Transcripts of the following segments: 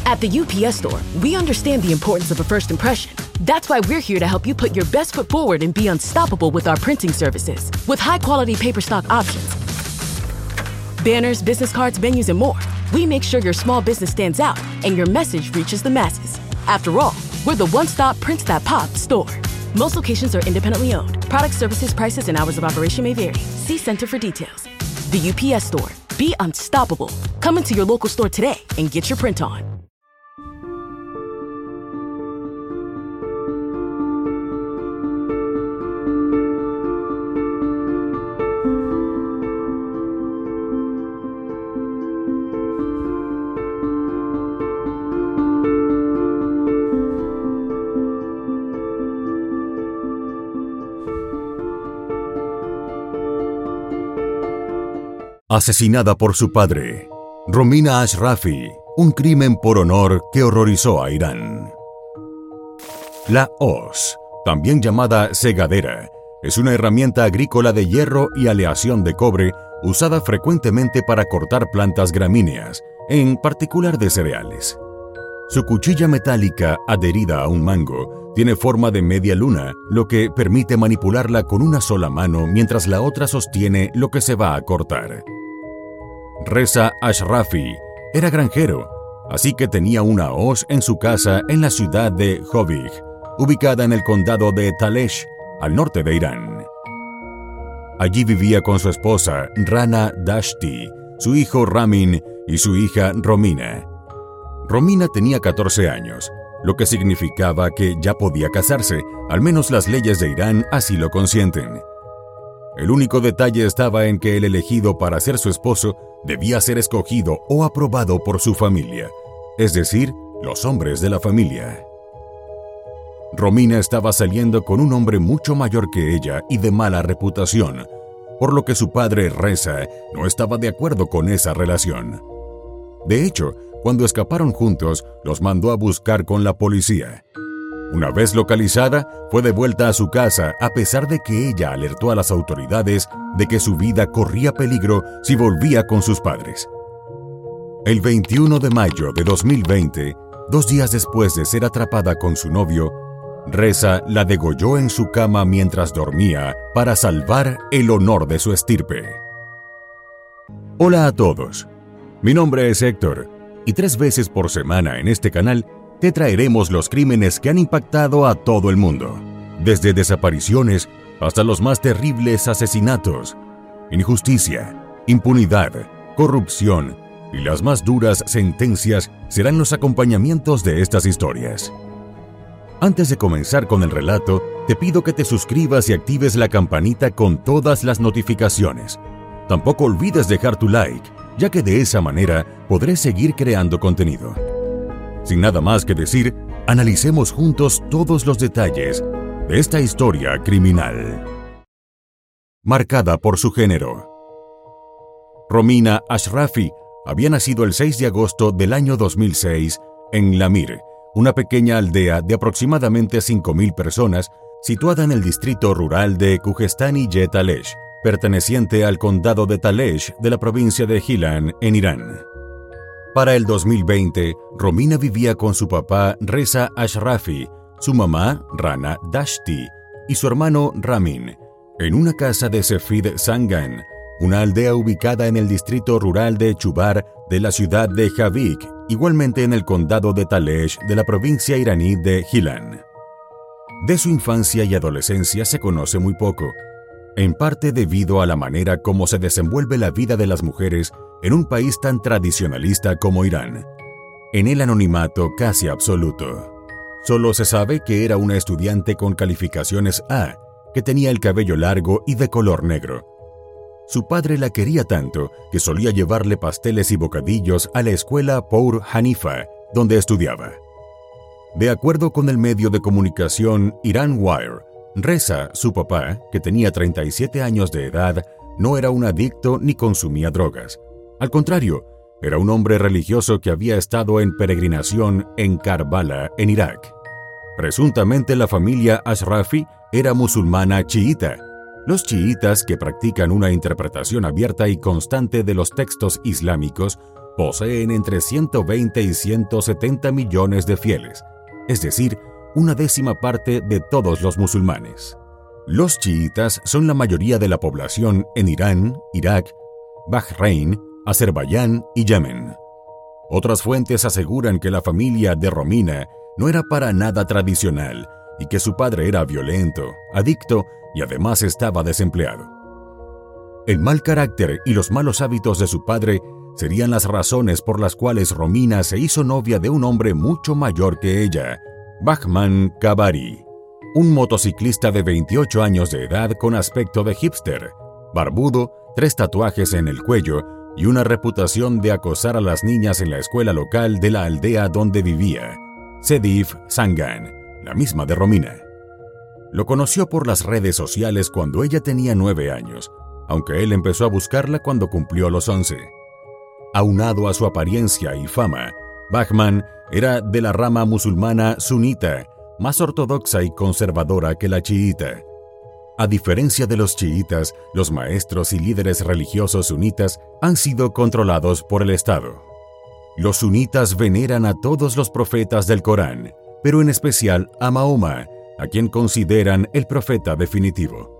At the UPS Store, we understand the importance of a first impression. That's why we're here to help you put your best foot forward and be unstoppable with our printing services. With high-quality paper stock options, banners, business cards, menus, and more, we make sure your small business stands out and your message reaches the masses. After all, we're the one-stop prints that pop store. Most locations are independently owned. Product, services, prices, and hours of operation may vary. See Center for details. The UPS Store. Be unstoppable. Come into your local store today and get your print on. Asesinada por su padre, Romina Ashrafi, un crimen por honor que horrorizó a Irán. La hoz, también llamada segadera, es una herramienta agrícola de hierro y aleación de cobre usada frecuentemente para cortar plantas gramíneas, en particular de cereales. Su cuchilla metálica adherida a un mango tiene forma de media luna, lo que permite manipularla con una sola mano mientras la otra sostiene lo que se va a cortar. Reza Ashrafi era granjero, así que tenía una hoz en su casa en la ciudad de Hovig, ubicada en el condado de Talesh, al norte de Irán. Allí vivía con su esposa Rana Dashti, su hijo Ramin y su hija Romina. Romina tenía 14 años, lo que significaba que ya podía casarse, al menos las leyes de Irán así lo consienten. El único detalle estaba en que el elegido para ser su esposo debía ser escogido o aprobado por su familia, es decir, los hombres de la familia. Romina estaba saliendo con un hombre mucho mayor que ella y de mala reputación, por lo que su padre Reza no estaba de acuerdo con esa relación. De hecho, cuando escaparon juntos, los mandó a buscar con la policía. Una vez localizada, fue devuelta a su casa a pesar de que ella alertó a las autoridades de que su vida corría peligro si volvía con sus padres. El 21 de mayo de 2020, 2 días después de ser atrapada con su novio, Reza la degolló en su cama mientras dormía para salvar el honor de su estirpe. Hola a todos, mi nombre es Héctor y 3 veces por semana en este canal te traeremos los crímenes que han impactado a todo el mundo, desde desapariciones hasta los más terribles asesinatos, injusticia, impunidad, corrupción y las más duras sentencias serán los acompañamientos de estas historias. Antes de comenzar con el relato, te pido que te suscribas y actives la campanita con todas las notificaciones. Tampoco olvides dejar tu like, ya que de esa manera podré seguir creando contenido. Sin nada más que decir, analicemos juntos todos los detalles de esta historia criminal. Marcada por su género. Romina Ashrafi había nacido el 6 de agosto del año 2006 en Lamir, una pequeña aldea de aproximadamente 5.000 personas situada en el distrito rural de Kujestani-e Talesh, perteneciente al condado de Talesh de la provincia de Gilan, en Irán. Para el 2020, Romina vivía con su papá Reza Ashrafi, su mamá Rana Dashti y su hermano Ramin, en una casa de Sefid Sangan, una aldea ubicada en el distrito rural de Chubar de la ciudad de Hovig, igualmente en el condado de Talesh de la provincia iraní de Gilan. De su infancia y adolescencia se conoce muy poco, en parte debido a la manera como se desenvuelve la vida de las mujeres en un país tan tradicionalista como Irán, en el anonimato casi absoluto. Solo se sabe que era una estudiante con calificaciones A, que tenía el cabello largo y de color negro. Su padre la quería tanto que solía llevarle pasteles y bocadillos a la escuela Pour Hanifa, donde estudiaba. De acuerdo con el medio de comunicación Iran Wire, Reza, su papá, que tenía 37 años de edad, no era un adicto ni consumía drogas. Al contrario, era un hombre religioso que había estado en peregrinación en Karbala, en Irak. Presuntamente la familia Ashrafi era musulmana chiita. Los chiitas, que practican una interpretación abierta y constante de los textos islámicos, poseen entre 120 y 170 millones de fieles, es decir, una décima parte de todos los musulmanes. Los chiitas son la mayoría de la población en Irán, Irak, Bahrein, Azerbaiyán y Yemen. Otras fuentes aseguran que la familia de Romina no era para nada tradicional y que su padre era violento, adicto y además estaba desempleado. El mal carácter y los malos hábitos de su padre serían las razones por las cuales Romina se hizo novia de un hombre mucho mayor que ella, Bahman Kabari, un motociclista de 28 años de edad con aspecto de hipster, barbudo, 3 tatuajes en el cuello y una reputación de acosar a las niñas en la escuela local de la aldea donde vivía, Sedif Sangan, la misma de Romina. Lo conoció por las redes sociales cuando ella tenía 9 años, aunque él empezó a buscarla cuando cumplió los 11. Aunado a su apariencia y fama, Bahman era de la rama musulmana sunita, más ortodoxa y conservadora que la chiita. A diferencia de los chiitas, los maestros y líderes religiosos sunitas han sido controlados por el Estado. Los sunitas veneran a todos los profetas del Corán, pero en especial a Mahoma, a quien consideran el profeta definitivo.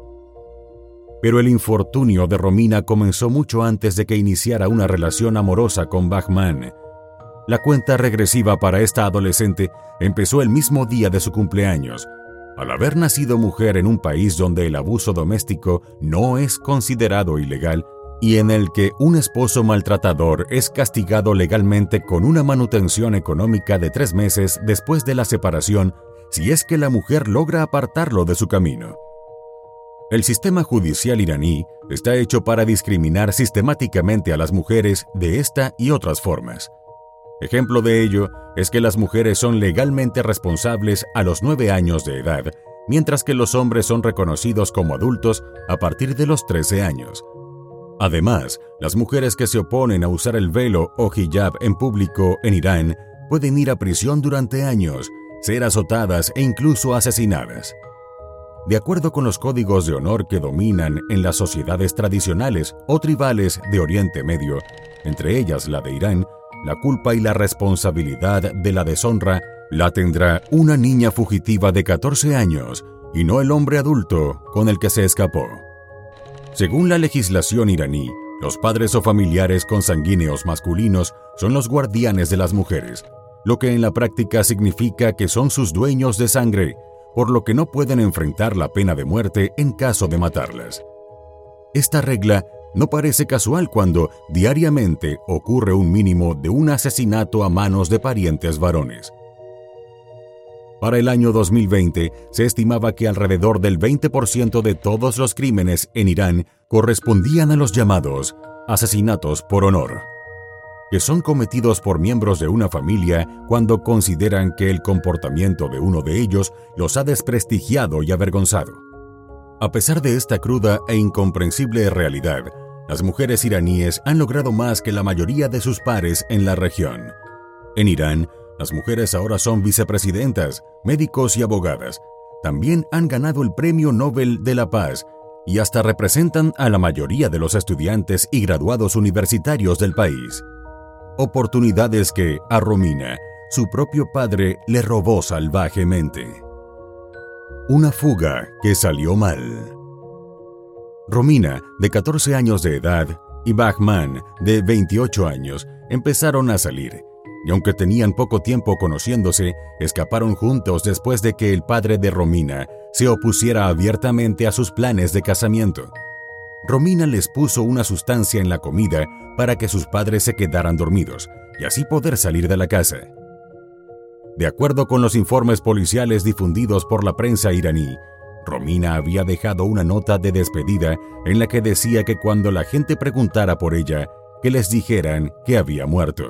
Pero el infortunio de Romina comenzó mucho antes de que iniciara una relación amorosa con Bahman. La cuenta regresiva para esta adolescente empezó el mismo día de su cumpleaños, al haber nacido mujer en un país donde el abuso doméstico no es considerado ilegal y en el que un esposo maltratador es castigado legalmente con una manutención económica de 3 meses después de la separación si es que la mujer logra apartarlo de su camino. El sistema judicial iraní está hecho para discriminar sistemáticamente a las mujeres de esta y otras formas. Ejemplo de ello es que las mujeres son legalmente responsables a los 9 años de edad, mientras que los hombres son reconocidos como adultos a partir de los 13 años. Además, las mujeres que se oponen a usar el velo o hijab en público en Irán pueden ir a prisión durante años, ser azotadas e incluso asesinadas. De acuerdo con los códigos de honor que dominan en las sociedades tradicionales o tribales de Oriente Medio, entre ellas la de Irán, la culpa y la responsabilidad de la deshonra la tendrá una niña fugitiva de 14 años y no el hombre adulto con el que se escapó. Según la legislación iraní, los padres o familiares consanguíneos masculinos son los guardianes de las mujeres, lo que en la práctica significa que son sus dueños de sangre, por lo que no pueden enfrentar la pena de muerte en caso de matarlas. Esta regla no parece casual cuando diariamente ocurre un mínimo de un asesinato a manos de parientes varones. Para el año 2020, se estimaba que alrededor del 20% de todos los crímenes en Irán correspondían a los llamados asesinatos por honor, que son cometidos por miembros de una familia cuando consideran que el comportamiento de uno de ellos los ha desprestigiado y avergonzado. A pesar de esta cruda e incomprensible realidad, las mujeres iraníes han logrado más que la mayoría de sus pares en la región. En Irán, las mujeres ahora son vicepresidentas, médicos y abogadas. También han ganado el Premio Nobel de la Paz y hasta representan a la mayoría de los estudiantes y graduados universitarios del país. Oportunidades que, a Romina, su propio padre le robó salvajemente. Una fuga que salió mal. Romina, de 14 años de edad, y Bahman, de 28 años, empezaron a salir, y aunque tenían poco tiempo conociéndose, escaparon juntos después de que el padre de Romina se opusiera abiertamente a sus planes de casamiento. Romina les puso una sustancia en la comida para que sus padres se quedaran dormidos, y así poder salir de la casa. De acuerdo con los informes policiales difundidos por la prensa iraní, Romina había dejado una nota de despedida en la que decía que cuando la gente preguntara por ella, que les dijeran que había muerto.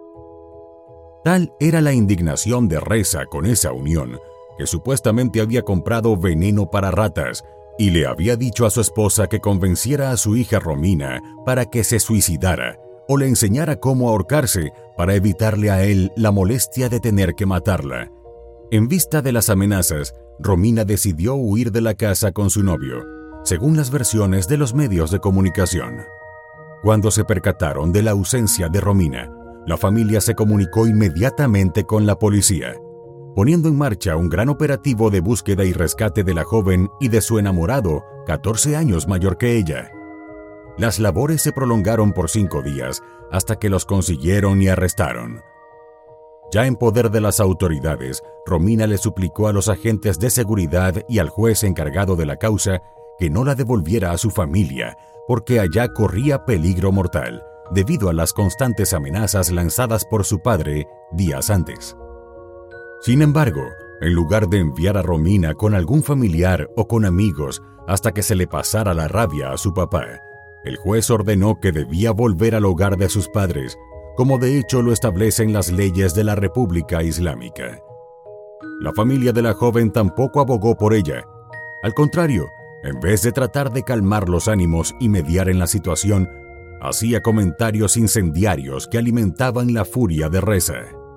Tal era la indignación de Reza con esa unión, que supuestamente había comprado veneno para ratas y le había dicho a su esposa que convenciera a su hija Romina para que se suicidara o le enseñara cómo ahorcarse para evitarle a él la molestia de tener que matarla. En vista de las amenazas, Romina decidió huir de la casa con su novio, según las versiones de los medios de comunicación. Cuando se percataron de la ausencia de Romina, la familia se comunicó inmediatamente con la policía, poniendo en marcha un gran operativo de búsqueda y rescate de la joven y de su enamorado, 14 años mayor que ella. Las labores se prolongaron por 5 días hasta que los consiguieron y arrestaron. Ya en poder de las autoridades, Romina le suplicó a los agentes de seguridad y al juez encargado de la causa que no la devolviera a su familia, porque allá corría peligro mortal, debido a las constantes amenazas lanzadas por su padre días antes. Sin embargo, en lugar de enviar a Romina con algún familiar o con amigos hasta que se le pasara la rabia a su papá, el juez ordenó que debía volver al hogar de sus padres, como de hecho lo establecen las leyes de la República Islámica. La familia de la joven tampoco abogó por ella. Al contrario, en vez de tratar de calmar los ánimos y mediar en la situación, hacía comentarios incendiarios que alimentaban la furia de Reza.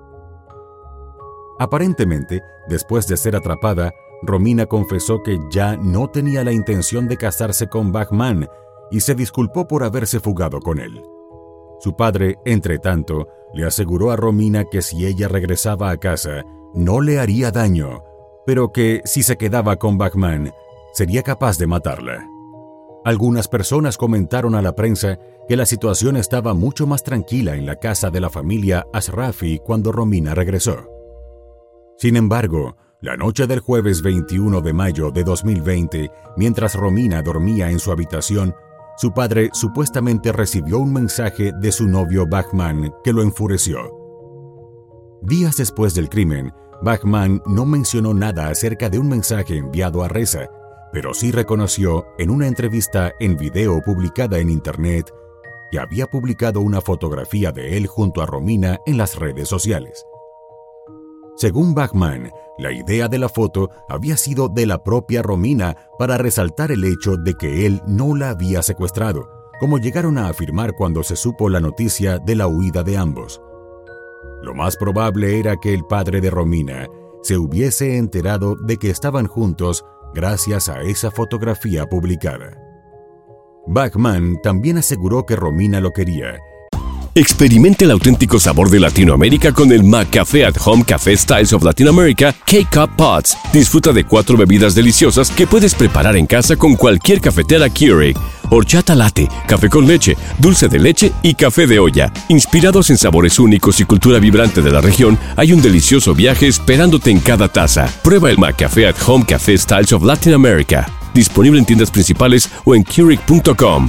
Aparentemente, después de ser atrapada, Romina confesó que ya no tenía la intención de casarse con Bahman y se disculpó por haberse fugado con él. Su padre, entretanto, le aseguró a Romina que si ella regresaba a casa, no le haría daño, pero que si se quedaba con Bahman, sería capaz de matarla. Algunas personas comentaron a la prensa que la situación estaba mucho más tranquila en la casa de la familia Ashrafi cuando Romina regresó. Sin embargo, la noche del jueves 21 de mayo de 2020, mientras Romina dormía en su habitación, su padre supuestamente recibió un mensaje de su novio Bahman que lo enfureció. Días después del crimen, Bahman no mencionó nada acerca de un mensaje enviado a Reza, pero sí reconoció en una entrevista en video publicada en Internet que había publicado una fotografía de él junto a Romina en las redes sociales. Según Bahman, la idea de la foto había sido de la propia Romina para resaltar el hecho de que él no la había secuestrado, como llegaron a afirmar cuando se supo la noticia de la huida de ambos. Lo más probable era que el padre de Romina se hubiese enterado de que estaban juntos gracias a esa fotografía publicada. Bahman también aseguró que Romina lo quería. Experimente el auténtico sabor de Latinoamérica con el McCafé at Home Café Styles of Latin America K-Cup Pots. Disfruta de 4 bebidas deliciosas que puedes preparar en casa con cualquier cafetera Keurig. Horchata latte, café con leche, dulce de leche y café de olla. Inspirados en sabores únicos y cultura vibrante de la región, hay un delicioso viaje esperándote en cada taza. Prueba el McCafé at Home Café Styles of Latin America. Disponible en tiendas principales o en Keurig.com.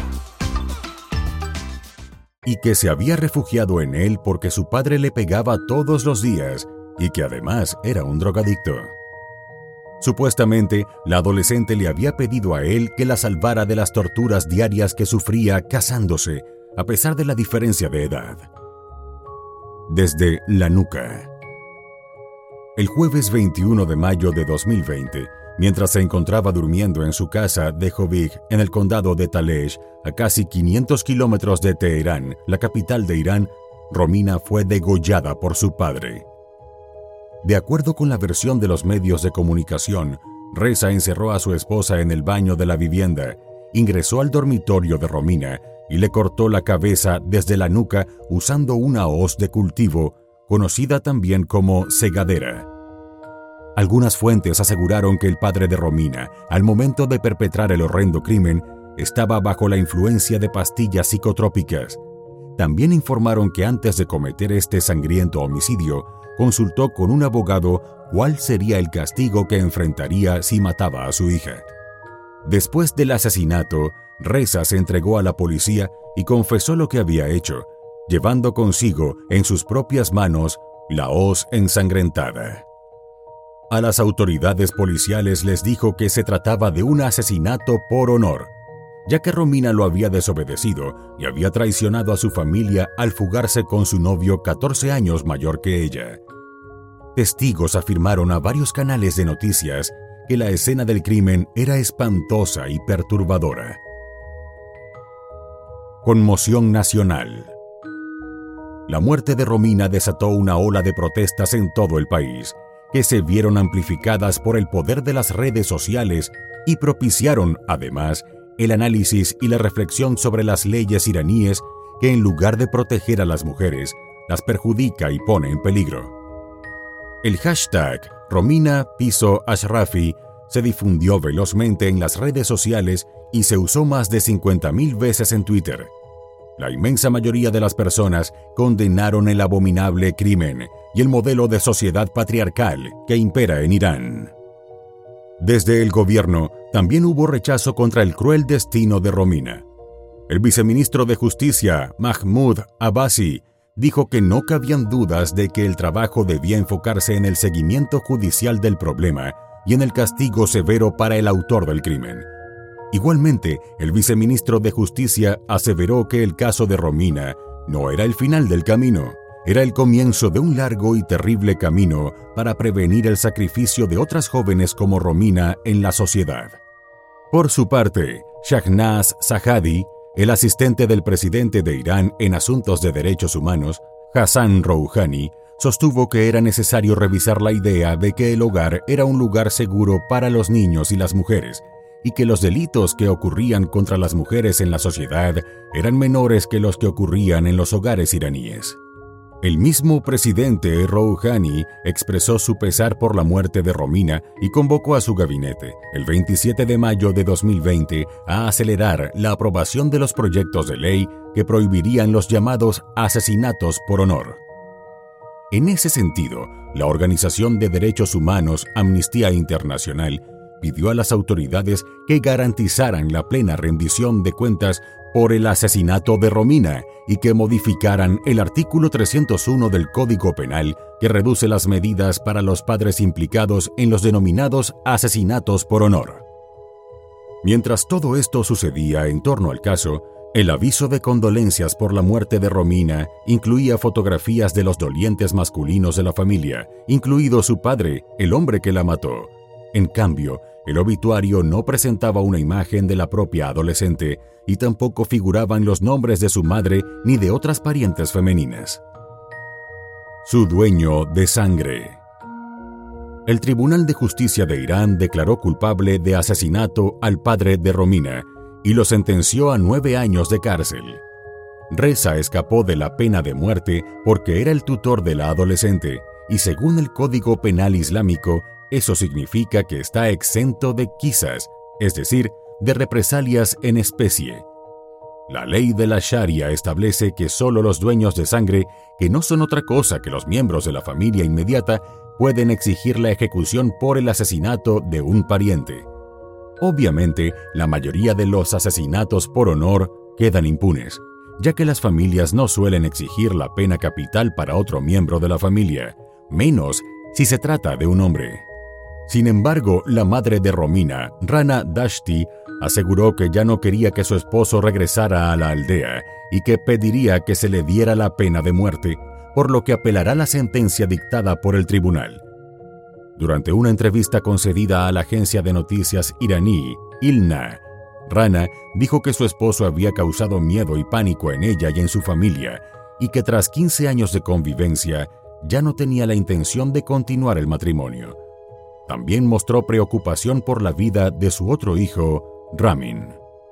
Y que se había refugiado en él porque su padre le pegaba todos los días y que además era un drogadicto. Supuestamente, la adolescente le había pedido a él que la salvara de las torturas diarias que sufría casándose, a pesar de la diferencia de edad. Desde la nuca. El jueves 21 de mayo de 2020, mientras se encontraba durmiendo en su casa de Hovig, en el condado de Talesh, a casi 500 kilómetros de Teherán, la capital de Irán, Romina fue degollada por su padre. De acuerdo con la versión de los medios de comunicación, Reza encerró a su esposa en el baño de la vivienda, ingresó al dormitorio de Romina y le cortó la cabeza desde la nuca usando una hoz de cultivo, conocida también como segadera. Algunas fuentes aseguraron que el padre de Romina, al momento de perpetrar el horrendo crimen, estaba bajo la influencia de pastillas psicotrópicas. También informaron que antes de cometer este sangriento homicidio, consultó con un abogado cuál sería el castigo que enfrentaría si mataba a su hija. Después del asesinato, Reza se entregó a la policía y confesó lo que había hecho, llevando consigo en sus propias manos la hoz ensangrentada. A las autoridades policiales les dijo que se trataba de un asesinato por honor, ya que Romina lo había desobedecido y había traicionado a su familia al fugarse con su novio 14 años mayor que ella. Testigos afirmaron a varios canales de noticias que la escena del crimen era espantosa y perturbadora. Conmoción nacional. La muerte de Romina desató una ola de protestas en todo el país, que se vieron amplificadas por el poder de las redes sociales y propiciaron, además, el análisis y la reflexión sobre las leyes iraníes que, en lugar de proteger a las mujeres, las perjudica y pone en peligro. El hashtag Romina Piso Ashrafi se difundió velozmente en las redes sociales y se usó más de 50.000 veces en Twitter. La inmensa mayoría de las personas condenaron el abominable crimen y el modelo de sociedad patriarcal que impera en Irán. Desde el gobierno también hubo rechazo contra el cruel destino de Romina. El viceministro de Justicia, Mahmoud Abbasi, dijo que no cabían dudas de que el trabajo debía enfocarse en el seguimiento judicial del problema y en el castigo severo para el autor del crimen. Igualmente, el viceministro de Justicia aseveró que el caso de Romina no era el final del camino, era el comienzo de un largo y terrible camino para prevenir el sacrificio de otras jóvenes como Romina en la sociedad. Por su parte, Shahnaz Zahadi, el asistente del presidente de Irán en asuntos de derechos humanos, Hassan Rouhani, sostuvo que era necesario revisar la idea de que el hogar era un lugar seguro para los niños y las mujeres, y que los delitos que ocurrían contra las mujeres en la sociedad eran menores que los que ocurrían en los hogares iraníes. El mismo presidente Rouhani expresó su pesar por la muerte de Romina y convocó a su gabinete, el 27 de mayo de 2020, a acelerar la aprobación de los proyectos de ley que prohibirían los llamados asesinatos por honor. En ese sentido, la Organización de Derechos Humanos Amnistía Internacional pidió a las autoridades que garantizaran la plena rendición de cuentas por el asesinato de Romina y que modificaran el artículo 301 del Código Penal que reduce las medidas para los padres implicados en los denominados asesinatos por honor. Mientras todo esto sucedía en torno al caso, el aviso de condolencias por la muerte de Romina incluía fotografías de los dolientes masculinos de la familia, incluido su padre, el hombre que la mató. En cambio, el obituario no presentaba una imagen de la propia adolescente y tampoco figuraban los nombres de su madre ni de otras parientes femeninas. Su dueño de sangre. El Tribunal de Justicia de Irán declaró culpable de asesinato al padre de Romina y lo sentenció a 9 años de cárcel. Reza escapó de la pena de muerte porque era el tutor de la adolescente y, según el Código Penal Islámico, eso significa que está exento de quisas, es decir, de represalias en especie. La ley de la Sharia establece que solo los dueños de sangre, que no son otra cosa que los miembros de la familia inmediata, pueden exigir la ejecución por el asesinato de un pariente. Obviamente, la mayoría de los asesinatos por honor quedan impunes, ya que las familias no suelen exigir la pena capital para otro miembro de la familia, menos si se trata de un hombre. Sin embargo, la madre de Romina, Rana Dashti, aseguró que ya no quería que su esposo regresara a la aldea y que pediría que se le diera la pena de muerte, por lo que apelará la sentencia dictada por el tribunal. Durante una entrevista concedida a la agencia de noticias iraní, ILNA, Rana dijo que su esposo había causado miedo y pánico en ella y en su familia, y que tras 15 años de convivencia ya no tenía la intención de continuar el matrimonio. También mostró preocupación por la vida de su otro hijo, Ramin.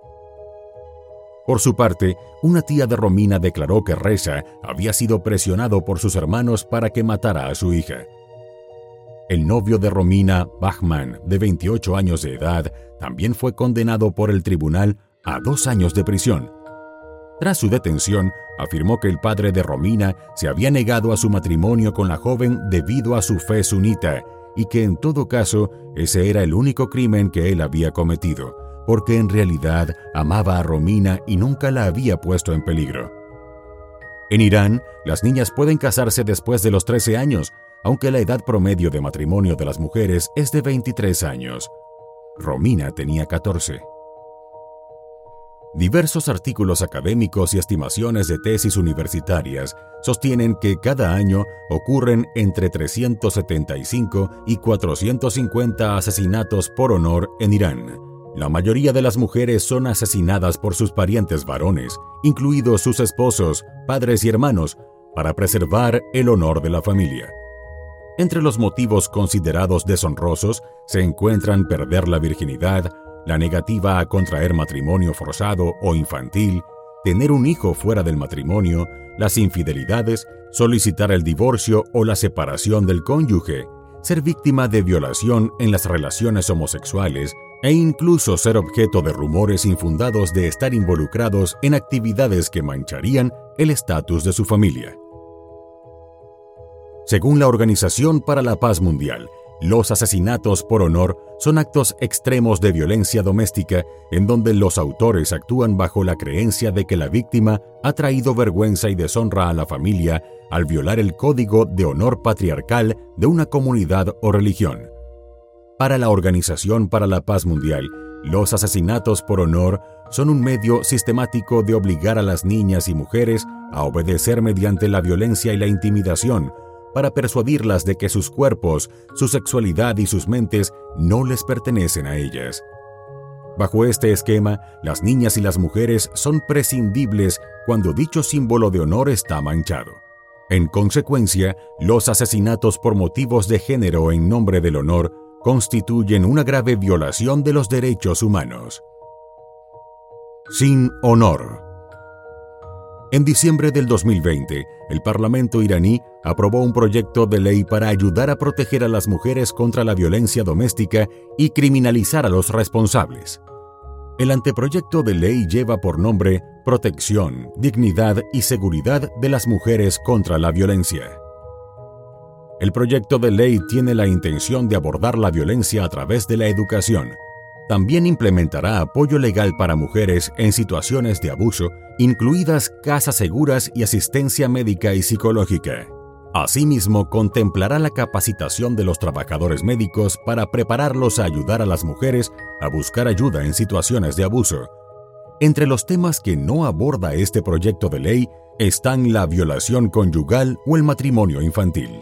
Por su parte, una tía de Romina declaró que Reza había sido presionado por sus hermanos para que matara a su hija. El novio de Romina, Bahman, de 28 años de edad, también fue condenado por el tribunal a 2 años de prisión. Tras su detención, afirmó que el padre de Romina se había negado a su matrimonio con la joven debido a su fe sunita y que en todo caso ese era el único crimen que él había cometido, porque en realidad amaba a Romina y nunca la había puesto en peligro. En Irán, las niñas pueden casarse después de los 13 años, aunque la edad promedio de matrimonio de las mujeres es de 23 años. Romina tenía 14. Diversos artículos académicos y estimaciones de tesis universitarias sostienen que cada año ocurren entre 375 y 450 asesinatos por honor en Irán. La mayoría de las mujeres son asesinadas por sus parientes varones, incluidos sus esposos, padres y hermanos, para preservar el honor de la familia. Entre los motivos considerados deshonrosos se encuentran perder la virginidad, la negativa a contraer matrimonio forzado o infantil, tener un hijo fuera del matrimonio, las infidelidades, solicitar el divorcio o la separación del cónyuge, ser víctima de violación en las relaciones homosexuales e incluso ser objeto de rumores infundados de estar involucrados en actividades que mancharían el estatus de su familia. Según la Organización para la Paz Mundial, los asesinatos por honor son actos extremos de violencia doméstica en donde los autores actúan bajo la creencia de que la víctima ha traído vergüenza y deshonra a la familia al violar el código de honor patriarcal de una comunidad o religión. Para la Organización para la Paz Mundial, los asesinatos por honor son un medio sistemático de obligar a las niñas y mujeres a obedecer mediante la violencia y la intimidación, para persuadirlas de que sus cuerpos, su sexualidad y sus mentes no les pertenecen a ellas. Bajo este esquema, las niñas y las mujeres son prescindibles cuando dicho símbolo de honor está manchado. En consecuencia, los asesinatos por motivos de género en nombre del honor constituyen una grave violación de los derechos humanos. Sin honor. En diciembre del 2020, el Parlamento iraní aprobó un proyecto de ley para ayudar a proteger a las mujeres contra la violencia doméstica y criminalizar a los responsables. El anteproyecto de ley lleva por nombre Protección, Dignidad y Seguridad de las Mujeres contra la Violencia. El proyecto de ley tiene la intención de abordar la violencia a través de la educación. También implementará apoyo legal para mujeres en situaciones de abuso, incluidas casas seguras y asistencia médica y psicológica. Asimismo, contemplará la capacitación de los trabajadores médicos para prepararlos a ayudar a las mujeres a buscar ayuda en situaciones de abuso. Entre los temas que no aborda este proyecto de ley están la violación conyugal o el matrimonio infantil.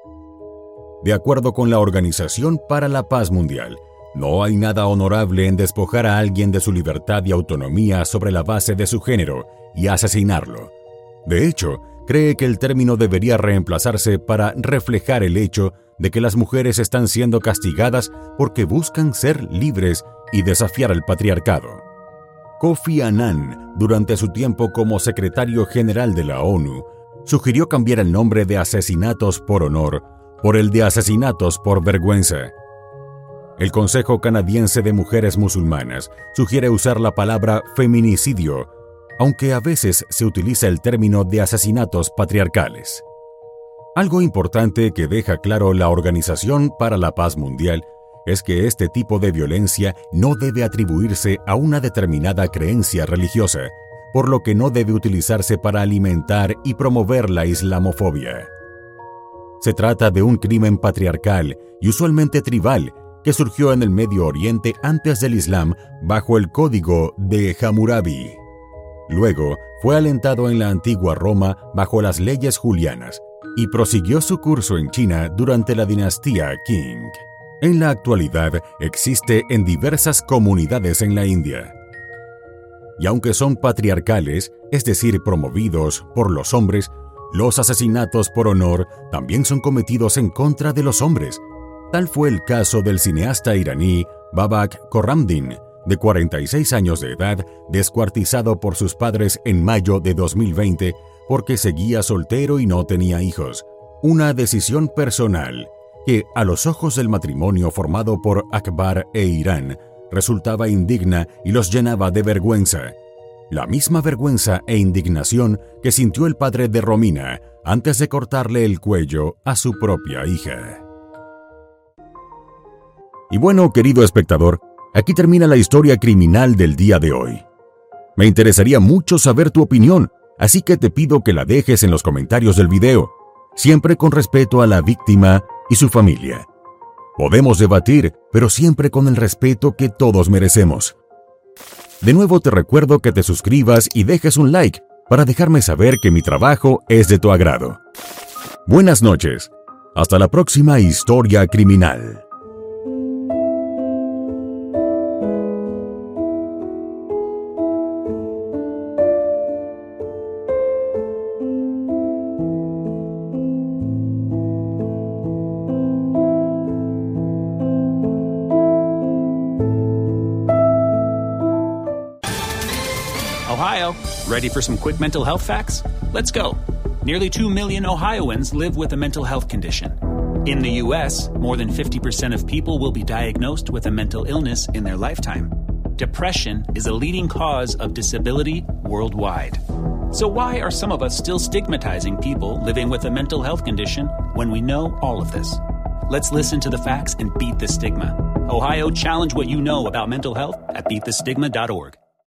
De acuerdo con la Organización para la Paz Mundial, no hay nada honorable en despojar a alguien de su libertad y autonomía sobre la base de su género y asesinarlo. De hecho, cree que el término debería reemplazarse para reflejar el hecho de que las mujeres están siendo castigadas porque buscan ser libres y desafiar el patriarcado. Kofi Annan, durante su tiempo como secretario general de la ONU, sugirió cambiar el nombre de asesinatos por honor por el de asesinatos por vergüenza. El Consejo Canadiense de Mujeres Musulmanas sugiere usar la palabra feminicidio, aunque a veces se utiliza el término de asesinatos patriarcales. Algo importante que deja claro la Organización para la Paz Mundial es que este tipo de violencia no debe atribuirse a una determinada creencia religiosa, por lo que no debe utilizarse para alimentar y promover la islamofobia. Se trata de un crimen patriarcal y usualmente tribal que surgió en el Medio Oriente antes del Islam bajo el Código de Hammurabi. Luego fue alentado en la antigua Roma bajo las leyes julianas y prosiguió su curso en China durante la dinastía Qing. En la actualidad existe en diversas comunidades en la India. Y aunque son patriarcales, es decir, promovidos por los hombres, los asesinatos por honor también son cometidos en contra de los hombres. Tal fue el caso del cineasta iraní Babak Khorramdin, de 46 años de edad, descuartizado por sus padres en mayo de 2020 porque seguía soltero y no tenía hijos. Una decisión personal que, a los ojos del matrimonio formado por Akbar e Irán, resultaba indigna y los llenaba de vergüenza. La misma vergüenza e indignación que sintió el padre de Romina antes de cortarle el cuello a su propia hija. Y bueno, querido espectador, aquí termina la historia criminal del día de hoy. Me interesaría mucho saber tu opinión, así que te pido que la dejes en los comentarios del video, siempre con respeto a la víctima y su familia. Podemos debatir, pero siempre con el respeto que todos merecemos. De nuevo te recuerdo que te suscribas y dejes un like para dejarme saber que mi trabajo es de tu agrado. Buenas noches. Hasta la próxima historia criminal. Ohio. Ready for some quick mental health facts? Let's go. Nearly 2 million Ohioans live with a mental health condition. In the U.S., more than 50% of people will be diagnosed with a mental illness in their lifetime. Depression is a leading cause of disability worldwide. So why are some of us still stigmatizing people living with a mental health condition when we know all of this? Let's listen to the facts and beat the stigma. Ohio, challenge what you know about mental health at beatthestigma.org.